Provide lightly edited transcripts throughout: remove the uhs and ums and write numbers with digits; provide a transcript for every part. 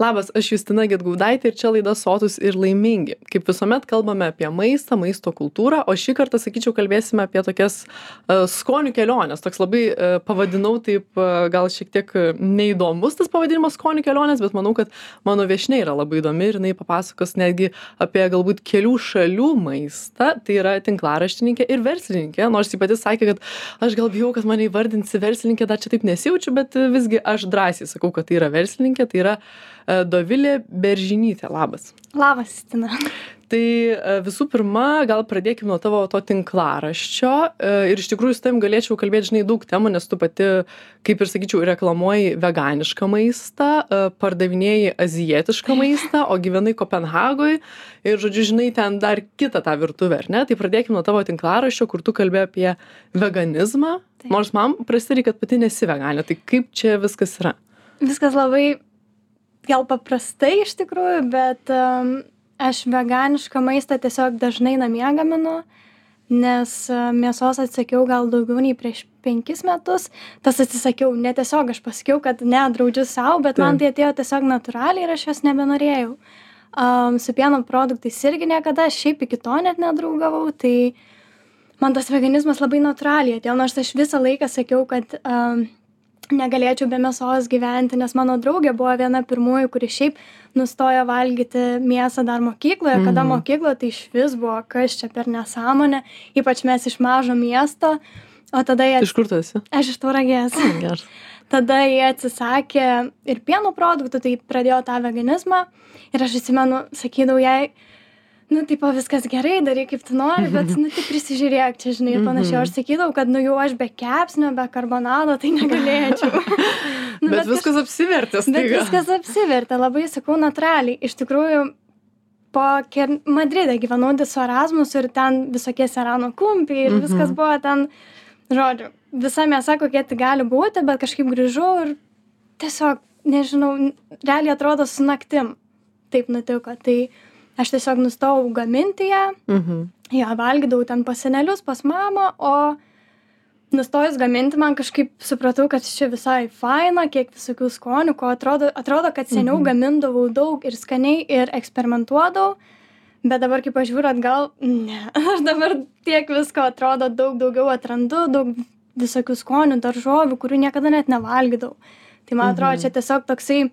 Labas, aš Justina Gedgaudaitė ir čia laida Sotūs ir laimingi. Kaip visuomet kalbame apie maistą, maisto kultūrą, o šį kartą, sakyčiau, kalbėsime apie tokias skonių kelionės. Toks labai pavadinau taip, gal šiek tiek neįdomus tas pavadinimas skonių kelionės, bet manau, kad mano viešnia yra labai įdomi ir jinai papasakos netgi apie galbūt kelių šalių maistą. Tai yra tinklaraštininkė ir verslininkė, nors ji pati sakė, kad aš gal bijau, kad mane įvardinsi verslininkė, dar čia taip nesijaučiu, bet visgi aš drąsiai sakau, kad tai yra verslininkė, tai yra Dovilė Beržinytė. Labas. Labas, Justina. Tai visų pirma, gal pradėkim nuo tavo to tinklaraščio ir iš tikrųjų su tavim galėčiau kalbėti, žinai, daug temų, nes tu pati, kaip ir sakyčiau, reklamuoji veganišką maistą, pardavinėji azijietišką maistą, o gyvenai Kopenhagoj ir, žodžiu, žinai, ten dar kitą tą virtuvę, ar ne? Tai pradėkim nuo tavo tinklaraščio, kur tu kalbė apie veganizmą, nors man prasitarė, kad pati nesi veganė. Tai kaip čia viskas yra? Viskas labai gal paprastai iš tikrųjų, bet aš veganišką maistą tiesiog dažnai namie gaminu, nes mėsos atsisakiau gal daugiau nei prieš 5 metus. Tas atsisakiau, ne tiesiog aš pasakiau, kad ne, draudžiu savo, bet man tai atėjo tiesiog natūraliai ir aš jos nebenorėjau. Su pieno produktais irgi niekada, šiaip iki to net nedraugavau, tai man tas veganizmas labai natūraliai atėjo, nors aš visą laiką sakiau, kad negalėčiau be mėsos gyventi, nes mano draugė buvo viena pirmųjų, kuri šiaip nustojo valgyti mėsą dar mokykloje, kada mokykloje tai išvis buvo, kas čia per nesąmonę, ypač mes iš mažo miesto, o tada jie... Iš kur tu esi? Aš iš Tauragės. Tada jie atsisakė ir pieno produktų, tai pradėjo tą veganizmą ir aš atsimenu, sakydavau jai, nu, tipo, viskas gerai, daryk kaip tu nori, bet, nu, tik prisižiūrėk čia, žinai, ir panašiai. Aš sakydavau, kad, nu, jau aš be kepsnio, be karbonado, tai negalėčiau. Bet viskas apsivertė, staiga. Bet viskas apsivertė, labai, sakau, natūraliai. Iš tikrųjų, po Madride gyvenau su Erasmus ir ten visokie serano kumpiai ir viskas buvo ten, žodžiu, visa mėsa, kokie tai gali būti, bet kažkaip grįžau ir tiesiog, nežinau, realiai atrodo su naktim. Taip nutiko, tai aš tiesiog nustojau gaminti ją, ją valgydavau ten pas senelius, pas mamą, o nustojus gaminti man kažkaip supratau, kad čia visai faina, kiek visokių skonių, ko atrodo, kad seniau gamindavau daug ir skaniai ir eksperimentuodavau, bet dabar kaip aš žiūriu atgal, ne, aš dabar tiek visko atrodo daug daugiau atrandu, daug visokių skonių, daržovių, kurių niekada net nevalgydavau. Tai man atrodo, čia tiesiog toksai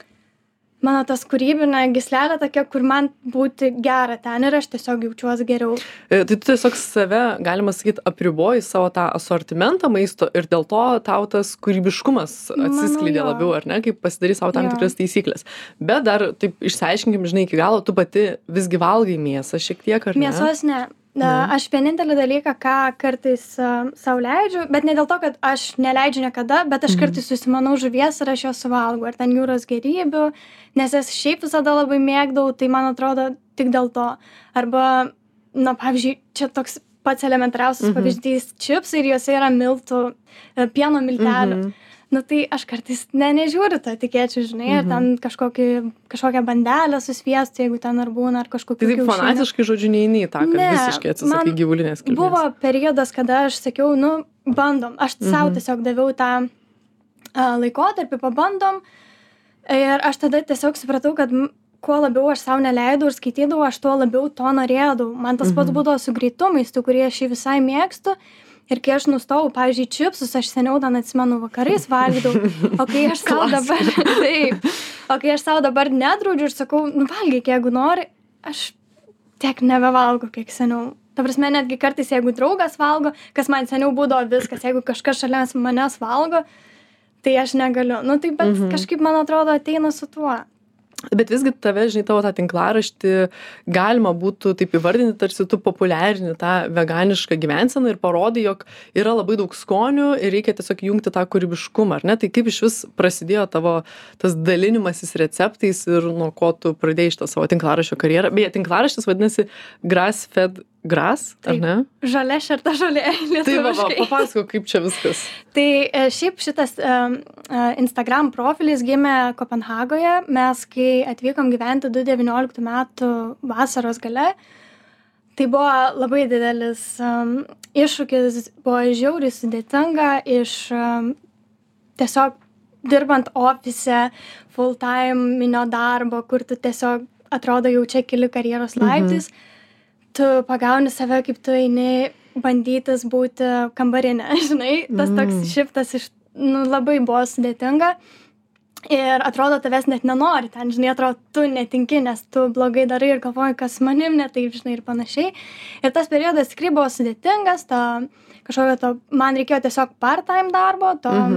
mano tas kūrybinė gyslelė tokia, kur man būti gera ten ir aš tiesiog jaučiuosi geriau. Tai tu tiesiog save, galima sakyti, apriboji savo tą asortimentą maisto ir dėl to tau tas kūrybiškumas atsiskleidė labiau, ar ne, kaip pasidarys savo tam tikras taisyklės. Bet dar taip išsiaiškinkim, žinai, iki galo, tu pati visgi valgai mėsą šiek tiek, ar ne? Mėsos ne. Aš vienintelį dalyką, ką kartais sau leidžiu, bet ne dėl to, kad aš neleidžiu niekada, bet aš kartais susimanau žuvies ir aš jos suvalgau, ar ten jūros gėrybių, nes jas šiaip visada labai mėgdavau, tai man atrodo tik dėl to. Arba, na, pavyzdžiui, čia toks pats elementariausias pavyzdys čipsai ir juose yra miltų, pieno miltelių. Nu tai aš kartais nežiūriu to etikečių, žinai, ar ten kažkokią bandelę su sviestu, jeigu ten ar būna, ar kažkokių kiaušinių. Tai taip fanatiškai, žodžiu, neini į tą, kad visiškai atsisakai gyvulinės kilmės. Buvo periodas, kada aš sakiau, nu, bandom. Aš savo tiesiog daviau tą laikotarpį, pabandom. Ir aš tada tiesiog supratau, kad kuo labiau aš savo neleidau ir skaitydavau, aš tuo labiau to norėdavau. Man tas pats būdavo su greitu maistu, kurį aš jį visai mėgstu. Ir kai aš nustojau, pavyzdžiui, čipsus, aš seniau ten atsimenu vakarais valgydavau, o kai aš savo dabar nedraudžiu ir sakau, nu valgyk, jeigu nori, aš tiek nebevalgau, kiek seniau. Ta prasme, netgi kartais, jeigu draugas valgo, kas man seniau būdavo viskas, jeigu kažkas šalia manęs valgo, tai aš negaliu. Nu tai bet kažkaip, man atrodo, ateina su tuo. Bet visgi tave, žinai, tavo tą tinklaraštį galima būtų taip įvardinti, tarsi tu populiarini tą veganišką gyvenseną ir parodai, jog yra labai daug skonių ir reikia tiesiog jungti tą kūrybiškumą, ar ne? Tai kaip iš vis prasidėjo tavo tas dalinimasis receptais ir nuo ko tu pradėjai šitą savo tinklaraščio karjerą? Beje, tinklaraštis vadinasi Grass-Fed Grass, ar ne? Žalia šerta žolė lietuviškai. Tai papasakok, kaip čia viskas. Tai šiaip šitas Instagram profilis gimė Kopenhagoje. Mes, kai atvykom gyventi 2019 metų vasaros gale, tai buvo labai didelis iššūkis, buvo žiauriai sudėtinga iš tiesiog dirbant ofise, full time darbo, kur tu tiesiog atrodo jau čia keli karjeros laiptais, tu pagauni save, kaip tu eini bandytis būti kambarinė, žinai, tas toks šiftas labai buvo sudėtinga. Ir atrodo, tavęs net nenori ten, žinai, atrodo, tu netinki, nes tu blogai darai ir galvoji, kas manim ne taip, žinai, ir panašiai. Ir tas periodas tikrai buvo sudėtingas, man reikėjo tiesiog part-time darbo,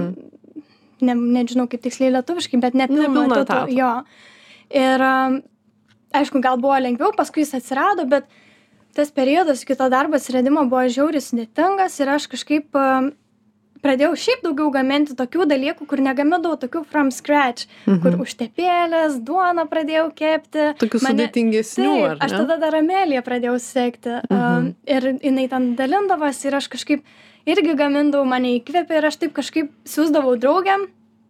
nežinau kaip tiksliai lietuviškai, bet nepilno etato. Jo. Ir aišku, gal buvo lengviau, paskui jis atsirado, bet tas periodas iki to darbo atsiradimo buvo žiauriai sudėtingas ir aš kažkaip pradėjau šiaip daugiau gaminti tokių dalykų, kur negamindavau tokių from scratch, kur užtepėlės, duoną pradėjau kepti. Tokių sudėtingesnių, ar ne? Aš tada dar Ameliją pradėjau sekti ir jinai ten dalindavas ir aš kažkaip irgi gamindavau, mane įkvėpė ir aš taip kažkaip siųsdavau draugiam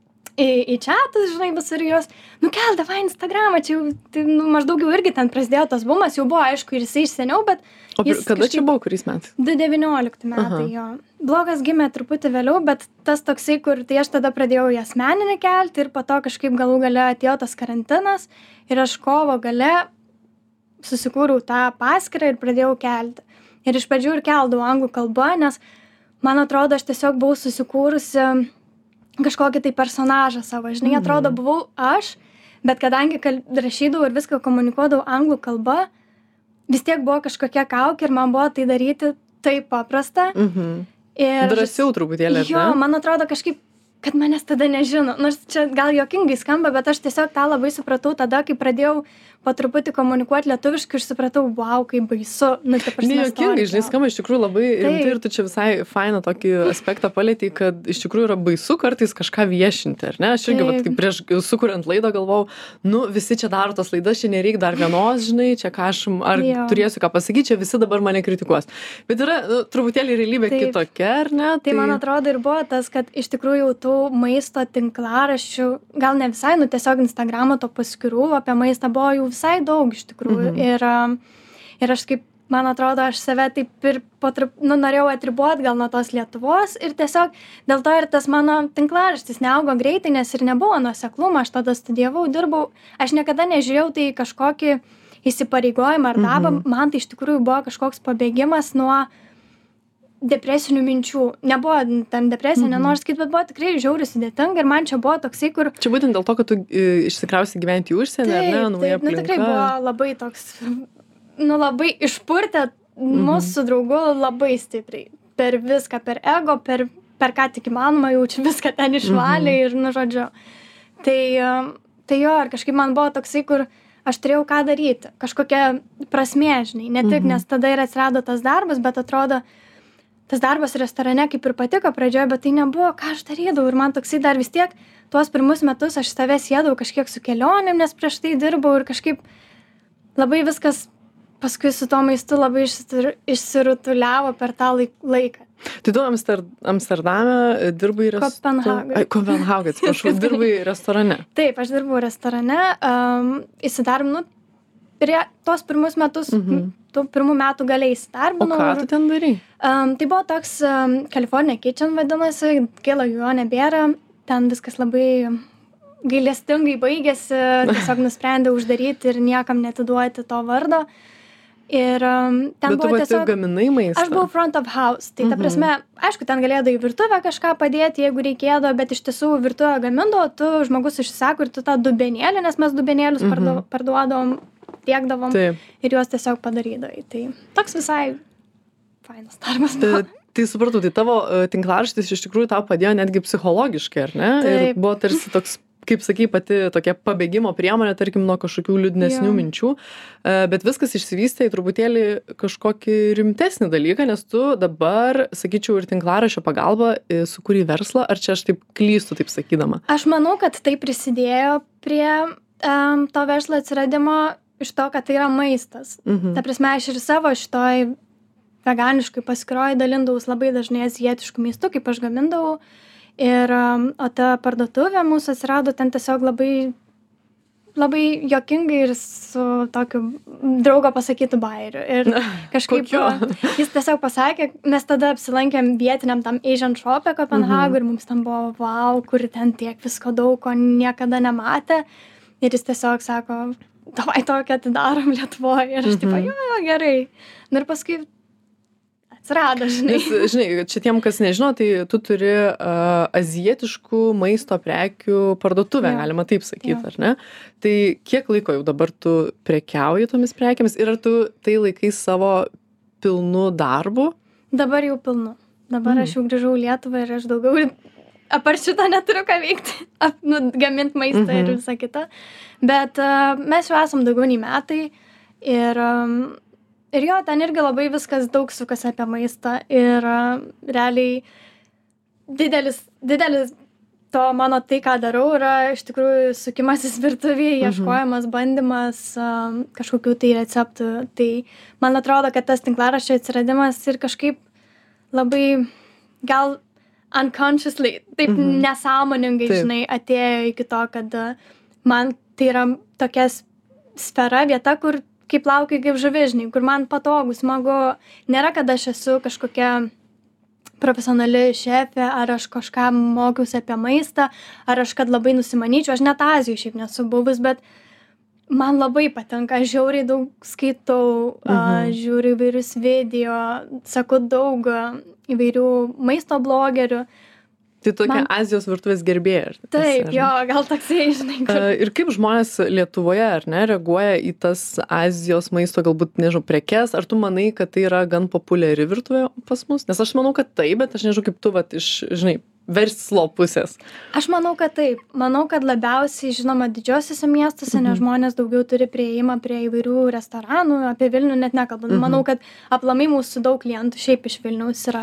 į chatus, žinai, visur jos, nukel, davai Instagramą, čia jau tai, maždaug jau irgi ten prasidėjo tas bumas, jau buvo aišku ir jisai iš seniau, bet jis kada čia buvo, kuris metais? 2019 metai, jo. Blogas gimė truputį vėliau, bet tas toksai, kur tai aš tada pradėjau į asmeninį kelti ir po to kažkaip galų gale atėjo tas karantinas ir aš kovo gale susikūriau tą paskyrą ir pradėjau kelti. Ir iš pradžių ir keldavau anglų kalbą, nes man atrodo, aš tiesiog buvau susikūrusi kažkokį tai personažą savo, žinai, atrodo, buvau aš, bet kadangi rašydavau ir viską komunikuodavau anglų kalba, vis tiek buvo kažkokia kaukė ir man buvo tai daryti taip paprasta. Ir drąsiau truputėlį, jo, man atrodo kažkaip, kad manęs tada nežino. Nors čia gal juokingai skamba, bet aš tiesiog tą labai supratau tada, kai pradėjau po truputį komunikuoti lietuviškai ir supratau, wow, kaip baisu. Nejuokingai, žinai, skamba iš tikrųjų labai rimtai ir tu čia visai fainą tokį aspektą palietei, kad iš tikrųjų yra baisu kartais kažką viešinti, ar ne? Aš irgi, vat, kaip prieš sukuriant laidą galvojau, visi čia daro tas laidas, čia nereik dar vienos, žinai, čia turėsiu ką pasakyti, čia visi dabar mane kritikuos. Bet yra truputėlį realybė kitokia, ar ne? Tai man atrodo ir buvo tas, kad iš tikrųjų tų maisto tinklaraščių, gal ne visai, tiesiog Instagramo to paskyrų apie maistą buvo jų visai daug iš tikrųjų. Ir aš kaip, man atrodo, aš save taip ir norėjau atribuoti gal nuo tos Lietuvos ir tiesiog dėl to ir tas mano tinklaraštis neaugo greitai, nes ir nebuvo nuoseklumo, aš tada studijavau, dirbau, aš niekada nežiūrėjau tai kažkokį įsipareigojimą ar darbą, man tai iš tikrųjų buvo kažkoks pabėgimas nuo depresinių minčių. Nebuvo tam depresija, nenoriu sakyti, bet buvo tikrai žiauriai sudėtinga ir man čia buvo toksai, kur... Čia būtent dėl to, kad tu išsikrausi gyventi į užsienį, ar ne, nauja aplinka? Tikrai buvo labai toks, labai išpurtė mūsų draugu labai stipriai. Per viską, per ego, per ką tik įmanoma, jau čia viską ten išvalė ir, žodžiu. Tai jo, ir kažkaip man buvo toksai, kur aš turėjau ką daryti, kažkokia prasmė, žinai, ne tik, nes tada ir atsirado tas darbas, bet atrodo, tas darbas restorane kaip ir patiko pradžioje, bet tai nebuvo, ką aš darydavau. Ir man toksai dar vis tiek, tuos pirmus metus aš save siedavau kažkiek su kelionėm, nes prieš tai dirbau ir kažkaip labai viskas paskui su to maistu labai išsirutuliavo per tą laiką. Tai tu Amsterdame dirbai Kopenhagai, atsiprašau, dirbai restorane. Taip, aš dirbau restorane, įsidarbinau prie tos pirmus metus, tų pirmų metų galiai įsidarbinau. O ką tu ten darai? Tai buvo toks California Kitchen vadinasi, gaila jo nebėra, ten viskas labai gailestingai baigėsi, tiesiog nusprendė uždaryti ir niekam netiduoti to vardo. Ir ten buvo tiesiog... Bet tu gaminai maistą? Aš buvau front of house, tai ta prasme, aišku, ten galėdavai į virtuvę kažką padėti, jeigu reikėdavo, bet iš tiesų virtuvę gamindavo, tu žmogus išsisako ir tu tą dubenėlį, nes mes dubenėlius parduodavom, tiekdavom ir juos tiesiog padarydavai. Tai toks visai fainas darbas. Tai supratau, tai tavo tinklaraštis iš tikrųjų tau padėjo netgi psichologiškai, ar ne? Taip. Ir buvo tarsi toks, kaip sakai, pati tokia pabėgimo priemonė, tarkim, nuo kažkokių liūdnesnių minčių, bet viskas išsivystė į truputėlį kažkokį rimtesnį dalyką, nes tu dabar, sakyčiau, ir tinklaraščio pagalba sukūrei verslą, ar čia aš taip klystu, taip sakydama? Aš manau, kad tai prisidėjo prie to verslo atsiradimo iš to, kad tai yra maistas. Ta prasme, aš ir savo šitoj veganiškai paskyroj dalindavus labai dažnai azijietiškų maistų, kaip aš gamindavau. Ir, o ta parduotuvė mūsų atsirado ten tiesiog labai labai juokingai ir su tokiu draugo pasakytu bajeriu. Ir kažkaip jis tiesiog pasakė, mes tada apsilankėm vietiniam tam Asian shop'e Kopenhagoj ir mums ten buvo, wow, kur ten tiek visko daug, ko niekada nematė. Ir jis tiesiog sako, davai tokią atidarom Lietuvoje. Ir aš taip, jo, gerai. Ir paskui atsirado, žinai. Nes, žinai, čia tiem, kas nežino, tai tu turi azijietiškų maisto prekių parduotuvę, galima taip sakyti, ar ne? Tai kiek laiko jau dabar tu prekiauji tomis prekiamis ir ar tu tai laikai savo pilnu darbu? Dabar jau pilnu. Dabar aš jau grįžau į Lietuvą ir aš daugiau apart šito neturiu ką veikti, gamint maistą ir visą kitą. Bet mes jau esam daugiau nei metai ir jo, ten irgi labai viskas daug sukasi apie maistą ir realiai didelis to mano tai, ką darau, yra iš tikrųjų sukimasis virtuvėje, ieškojimas, bandymas kažkokių tai receptų. Tai man atrodo, kad tas tinklaraščio atsiradimas ir kažkaip labai gal unconsciously, taip nesąmoningai, žinai, atėjo iki to, kad man tai yra tokia sfera, vieta, kur kaip laukiu kaip žuvis, žinai, kur man patogu, smagu. Nėra, kad aš esu kažkokia profesionali šefė, ar aš kažką mokiausi apie maistą, ar aš kad labai nusimanyčiau. Aš net Azijoj šiaip nesu buvus, bet man labai patinka. Aš žiauriai daug skaitau, žiūriu įvairius video, sakau daug įvairių maisto blogerių. Tai tokia Azijos virtuvės gerbėja. Taip, jo, gal toksai, žinai. Ir kaip žmonės Lietuvoje, ar ne, reaguoja į tas Azijos maisto, galbūt, nežinau, prekes, ar tu manai, kad tai yra gan populiari virtuvė pas mus? Nes aš manau, kad taip, bet aš nežinau, kaip tu, vat, iš, žinai, verslo pusės. Aš manau, kad taip. Manau, kad labiausiai, žinoma, didžiosiuose miestuose, nes žmonės daugiau turi prieimą prie įvairių restoranų, apie Vilnių net nekalbant. Manau, kad aplamai mūsų daug klientų šiaip iš Vilniaus yra.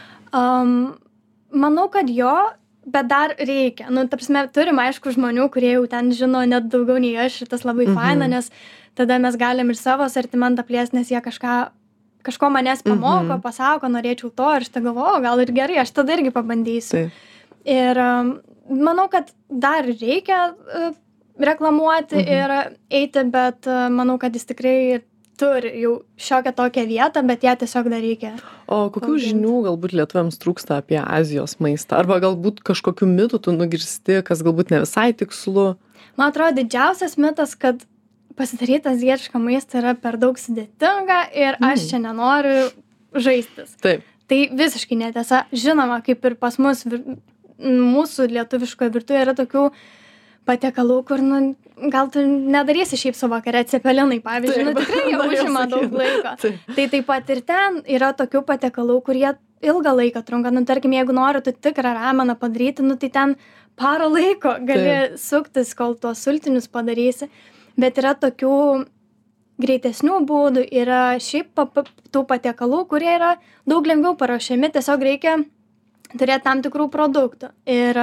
Manau, kad jo, bet dar reikia. Nu, ta prasme, turim, aišku, žmonių, kurie jau ten žino net daugiau nei aš ir tas labai faina, nes tada mes galim ir savo asortimentą plėsti, nes jie kažko manęs pamoko, pasako, norėčiau to ir aš tai galvoju, gal ir gerai, aš tada irgi pabandysiu. Ir manau, kad dar reikia reklamuoti ir eiti, bet manau, kad jis tikrai turi jau šiokią tokią vietą, bet ją tiesiog dar reikia. O kokių žinių galbūt lietuviams trūksta apie Azijos maistą? Arba galbūt kažkokių mitų tu nugirsti, kas galbūt ne visai tikslu? Man atrodo, didžiausias mitas, kad pasidaryti azijietišką maistą yra per daug sudėtinga ir aš čia nenoriu žaistis. Taip. Tai visiškai netiesa. Žinoma, kaip ir pas mus, mūsų lietuviškoje virtuvėje yra tokių patiekalų, kur, nu, gal tu nedarysi šiaip su vakare, cepelinai, pavyzdžiui, nu tikrai jie užima daug laiko. Tai taip pat ir ten yra tokių patiekalų, kurie ilgą laiką trunka. Nu, tarkim, jeigu nori tu tikrą rameną padaryti, nu, tai ten parą laiko gali suktis, kol tuos sultinius padarysi. Bet yra tokių greitesnių būdų, yra šiaip tų patiekalų, kurie yra daug lengviau paruošiami, tiesiog reikia turėti tam tikrų produktų. Ir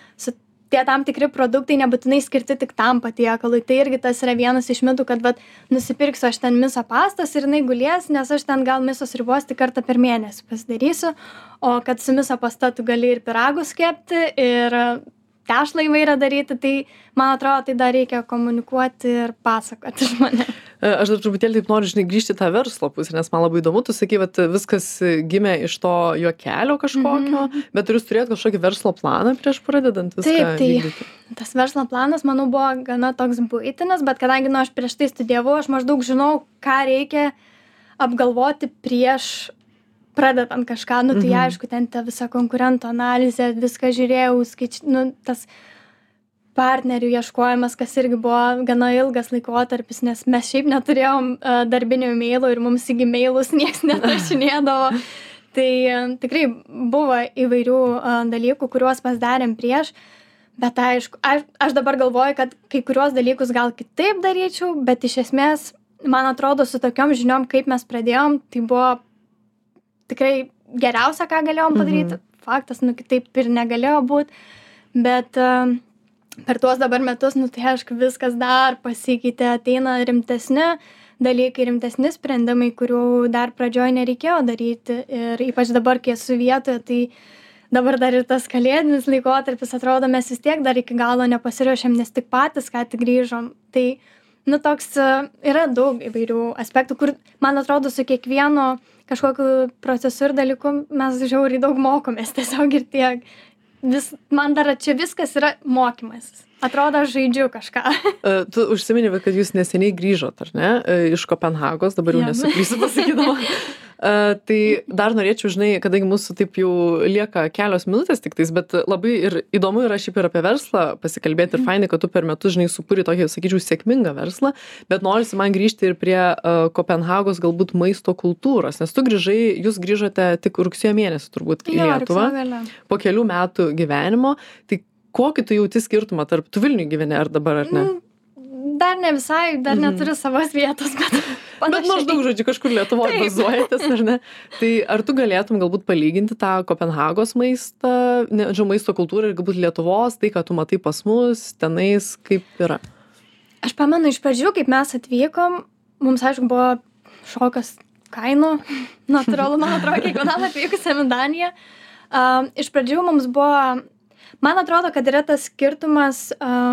tie tam tikri produktai nebūtinai skirti tik tam patiekalui. Tai irgi tas yra vienas iš mitų, kad vat, nusipirksiu aš ten miso pastas ir jinai gulės, nes aš ten gal miso sriubos tik kartą per mėnesį pasidarysiu, o kad su miso pasta tu gali ir pyragus kepti, ir tešlą įvairią daryti, tai man atrodo, tai dar reikia komunikuoti ir pasakoti žmonėms. Aš dar truputėlį taip noriu, žinai, grįžti tą verslo pusę, nes man labai įdomu, tu sakai, kad viskas gimė iš to juokelio kažkokio, bet jūs turėjot kažkokį verslo planą prieš pradedant viską vykdyti? Tas verslo planas, manau, buvo gana toks buitinis, bet kadangi aš prieš tai studijavau, aš maždaug žinau, ką reikia apgalvoti prieš pradedant kažką, nu tai aišku, ten ta visa konkurentų analizė, viską žiūrėjau, tas partnerių ieškojimas, kas irgi buvo gana ilgas laikotarpis, nes mes šiaip neturėjom darbinių e-mailų ir mums į e-mailus nieks netrašinėdavo. Tai tikrai buvo įvairių dalykų, kuriuos pasidarėm prieš, bet aišku, aš dabar galvoju, kad kai kuriuos dalykus gal kitaip daryčiau, bet iš esmės, man atrodo, su tokiom žiniom, kaip mes pradėjom, tai buvo tikrai geriausia, ką galėjom padaryti. Faktas, nu kitaip ir negalėjo būti, bet per tuos dabar metus, nu tai aišku, viskas dar pasikeitė, ateina rimtesni dalykai, rimtesni sprendimai, kurių dar pradžioj nereikėjo daryti. Ir ypač dabar, kai esu vietoje, tai dabar dar ir tas kalėdinis laikotarpis, atrodo, mes vis tiek dar iki galo nepasiruošėm, nes tik patys ką tik grįžom. Tai, nu, toks yra daug įvairių aspektų, kur, man atrodo, su kiekvienu kažkokiu procesu ir dalyku mes žiauriai daug mokomės tiesiog ir tiek. Man dar čia viskas yra mokymasis. Atrodo, aš žaidžiu kažką. Tu užsimeni, kad jūs neseniai grįžot, ar ne, iš Kopenhagos, dabar jau nesuklysiu pasakydama. Tai dar norėčiau, žinai, kadangi mūsų taip jau lieka kelios minutės tik tais, bet labai ir įdomu yra šiaip ir apie verslą pasikalbėti ir fainai, kad tu per metus, žinai, sukūri tokį, sakyčiau, sėkmingą verslą, bet norisi man grįžti ir prie Kopenhagos galbūt maisto kultūros, nes jūs grįžote tik rugsėjo mėnesį turbūt į Lietuvą, po kelių metų gyvenimo, tai kokį tu jauti skirtumą tarp tu Vilniuj gyveni ar dabar, ar ne? Dar ne visai, dar neturiu savos vietos, bet panašiai. Bet maždaug, žodžiu, kažkur Lietuvoje bazuojatės, ar ne? Tai ar tu galėtum galbūt palyginti tą Kopenhagos maistą, maisto kultūrą ir galbūt Lietuvos, tai, ką tu matai pas mus, tenais, kaip yra? Aš pamenu iš pradžių, kaip mes atvykom, mums, aišku, buvo šokas kainų, natūralu, man atrodo, kiekvienam atvykusiam į Daniją. Iš pradžių mums buvo, man atrodo, kad yra tas skirtumas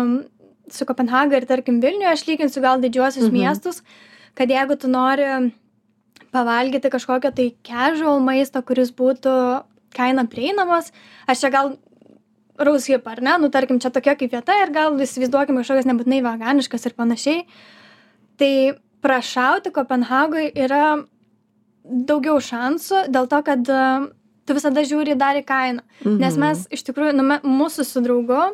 su Kopenhaga ir tarkim Vilniuje, aš lyginsiu gal didžiuosius miestus, kad jeigu tu nori pavalgyti kažkokio tai casual maisto, kuris būtų kaina prieinamas, aš čia gal Rose Hip, ar ne, nu tarkim čia tokia kaip vieta ir gal įsivaizduokim kažkokias nebūtinai veganiškas ir panašiai, tai prašauti Kopenhagoj yra daugiau šansų dėl to, kad tu visada žiūri dar į kainą, nes mes iš tikrųjų, mūsų su draugu,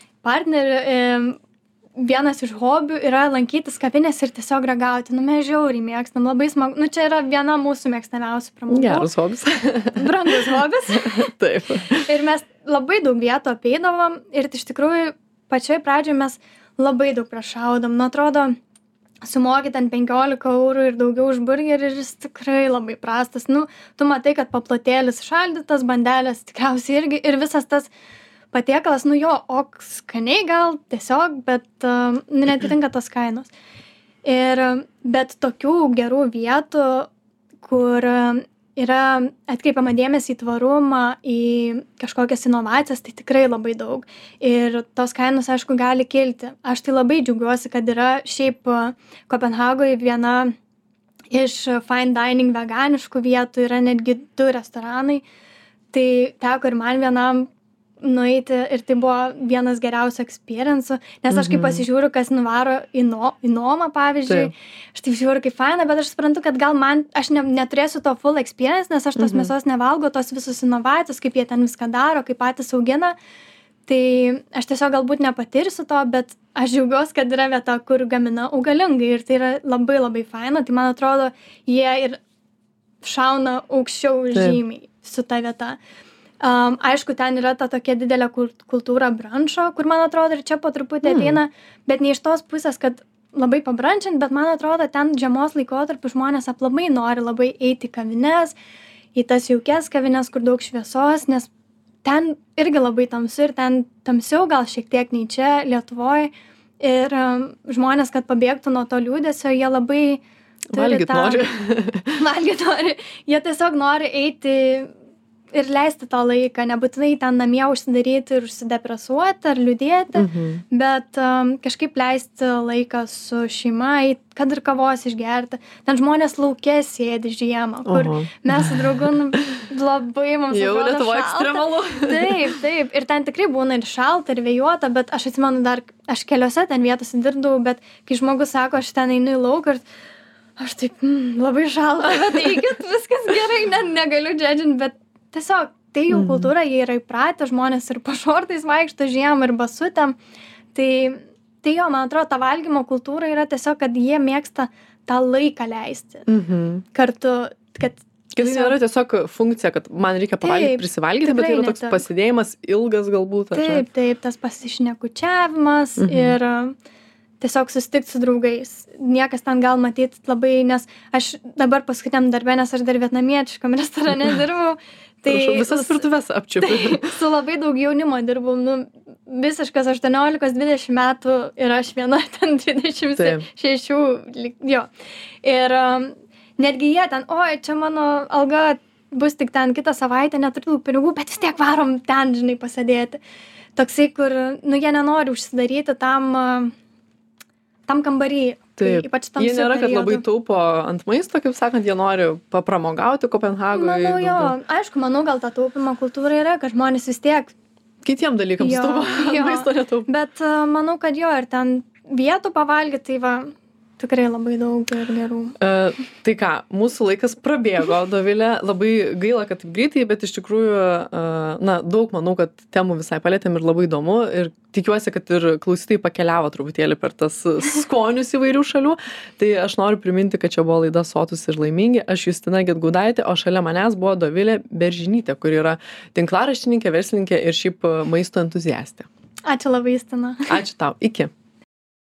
partneriu, vienas iš hobių yra lankytis kavinės ir tiesiog ragauti. Mes žiauriai mėgstam, labai smagu. Čia yra viena mūsų mėgstamiausių pramogų. Geras hobis. Brangus hobis. Taip. Ir mes labai daug vietų apeidavom ir iš tikrųjų pačioj pradžioje mes labai daug prašaudom. Atrodo, sumoki ten 15 eurų ir daugiau už burgerį ir jis tikrai labai prastas. Tu matai, kad paplotėlis šaldytas, bandelės tikriausiai irgi ir visas tas patiekalas, skaniai gal tiesiog, bet netitinka tos kainos. Bet tokių gerų vietų, kur yra atkreipiama dėmesį į tvarumą, į kažkokias inovacijas, tai tikrai labai daug. Ir tos kainos, aišku, gali kilti. Aš tai labai džiaugiuosi, kad yra šiaip Kopenhagoje viena iš fine dining veganiškų vietų, yra netgi 2 restoranai. Tai teko ir man vienam nueiti ir tai buvo vienas geriausių experience'ų, nes aš kai pasižiūriu, kas nuvaro į nuomą, pavyzdžiui, aš taip žiūriu kaip faina, bet aš suprantu, kad gal aš neturėsiu to full experience, nes aš tos mėsos nevalgo, tos visus inovacijos, kaip jie ten viską daro, kaip patys augina, tai aš tiesiog galbūt nepatirsiu to, bet aš džiaugiuosi, kad yra vieta, kur gamina augalingai ir tai yra labai labai faina, tai man atrodo, jie ir šauna aukščiau žymiai su ta vieta. Aišku, ten yra ta tokia didelė kultūra brančo, kur man atrodo ir čia po truputį ateina, bet ne iš tos pusės, kad labai pabrančint, bet man atrodo, ten žiemos laikotarpiu žmonės aplamai nori labai eiti į kavines, į tas jaukės kavines, kur daug šviesos, nes ten irgi labai tamsu ir ten tamsiau gal šiek tiek nei čia Lietuvoje ir žmonės, kad pabėgtų nuo to liūdesio, jie labai valgyt nori. Valgyt nori. Jie tiesiog nori eiti ir leisti to laiką, nebūtinai ten namie užsidaryti ir užsidepresuoti ar liūdėti, bet kažkaip leisti laiką su šeima, kad ir kavos išgerti. Ten žmonės lauke sėdi žiemą, kur mes su draugu labai mums jau atrodo Lietuvoje šalta. ekstremalu. Taip. Ir ten tikrai būna ir šalta, ir vėjuota, bet aš atsimenu aš keliose ten vietose dirbdavau, bet kai žmogus sako, aš ten einu į lauką ir aš taip, labai šalta, bet eikit, viskas gerai, negaliu džedžinti, bet tiesiog tai jau kultūra, jie yra įpratę, žmonės ir po šortais vaikšto žiemą ir basutėm. Tai jo, man atrodo, ta valgymo kultūra yra tiesiog, kad jie mėgsta tą laiką leisti. Kartu, kad... Tai nėra tiesiog funkcija, kad man reikia pavalgyti, prisivalgyti, bet tai yra toks pasidėjimas ilgas galbūt. Taip, tas pasišnekučiavimas ir tiesiog susitikti su draugais. Niekas ten gal matyti labai, nes aš dabar paskutiniam darbę, nes aš dar vietnamietiškam restorane dirbau. Tai visas virtuves apčiupiu. Su labai daug jaunimo dirbau, visiškas 18-20 metų ir aš viena ten 26, jo. Ir netgi jie ten, oi, čia mano alga bus tik ten kitą savaitę, neturiu pinigų, bet vis tiek varom ten, žinai, pasėdėti. Toksai, kur, nu, jie nenori užsidaryti tam kambarį. Taip, jie nėra, kad labai taupo ant maisto, kaip sakant, jie nori papramogauti Kopenhagoje. Manau, jo, aišku, manau, gal ta taupimo kultūra yra, kad žmonės vis tiek kitiem dalykams taupo, maisto netaupo. Bet manau, kad jo, ir ten vietų pavalgyti, tai va, tikrai labai daug ir gerų. Tai ką, mūsų laikas prabėgo, Dovilė, labai gaila, kad taip greitai, bet iš tikrųjų, na, daug manau, kad temų visai palėtėm ir labai įdomu ir tikiuosi, kad ir klausytojai pakeliavo truputėlį per tas skonius įvairių šalių. Tai aš noriu priminti, kad čia buvo laida Sotūs ir laimingi. Aš Justina Gedgaudaitė, o šalia manęs buvo Dovilė Beržinytė, kuri yra tinklaraštininkė, verslininkė ir šiaip maisto entuziastė. Ačiū labai, Justina. Ačiū tau. Iki.